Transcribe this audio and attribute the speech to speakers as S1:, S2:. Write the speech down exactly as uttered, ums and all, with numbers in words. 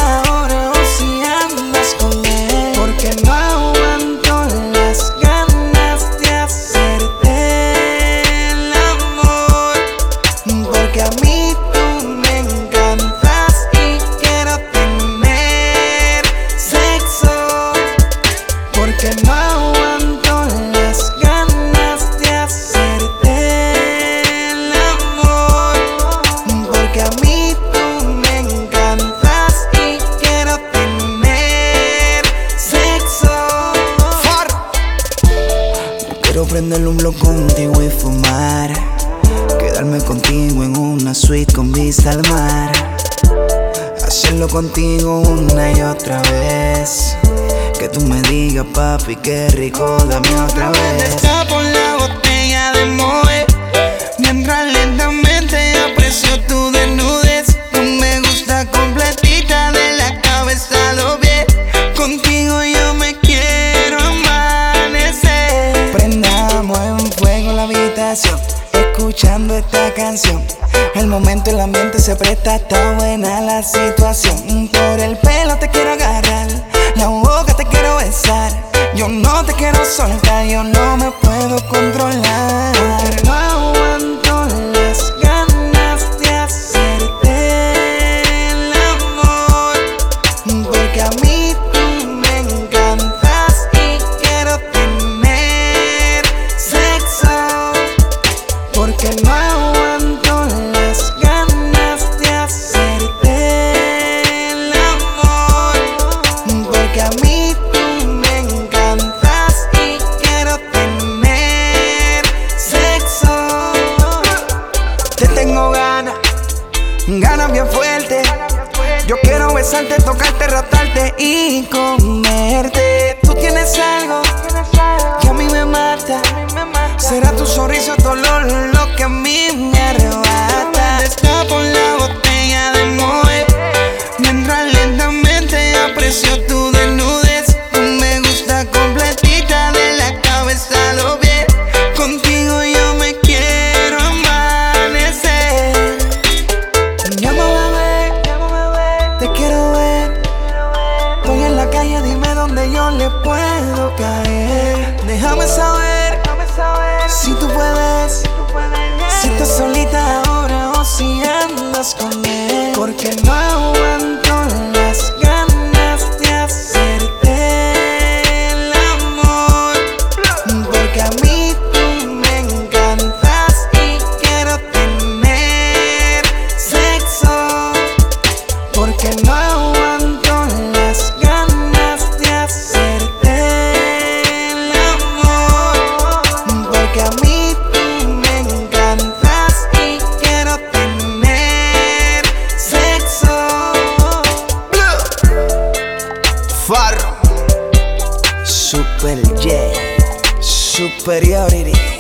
S1: ahora o si andas con él, porque no aguanto las ganas de hacerte el amor, porque a mí tú me encantas y quiero tener sexo, porque no aguanto las ganas de hacerte el amor, porque a mí tú me encantas y quiero tener sexo.
S2: Yo quiero prender un blog contigo y fumar, quedarme contigo en una suite con vista al mar, hacerlo contigo una y otra vez, que tú me digas papi qué rico, dame otra vez.
S1: Está por la botella de Moe, mientras lentamente aprecio tu desnudez. Tú me gusta completita de la cabeza a los pies, contigo yo me quiero amanecer.
S2: Prendamos en fuego la habitación, escuchando esta canción. El momento, el ambiente se presta, está buena la situación. Por el pelo te quiero agarrar, la boca te quiero besar. Yo no te quiero soltar, yo no me puedo controlar.
S1: Porque no aguanto las ganas de hacerte el amor, porque a mí tú me encantas y quiero tener sexo, porque no aguanto las ganas de hacerte el amor, porque a mí tú me encantas y quiero tener sexo.
S2: Te tengo ganas, ganas bien fuertes. Yo quiero besarte, tocarte, ratarte y comerte.
S1: Tú tienes algo que a mí me mata, será tu sonrisa, tu olor lo que a mí me arrebata. Está por la botella de Moe, mientras lentamente aprecio tu desnudez. Tú me gusta completita de la cabeza a los pies, contigo yo me quiero amanecer. Llama bebé, te quiero ver. Estoy en la calle, dime dónde yo le puedo caer. Déjame saber si tú puedes, si estás solita ahora o si andas con él, porque no aguanto las ganas de hacerte el amor, porque a mí tú me encantas y quiero tener sexo, porque no aguanto las ganas de hacerte el amor, porque a mí tú me encantas y quiero tener sexo.
S2: Farro, Super J, Superiority.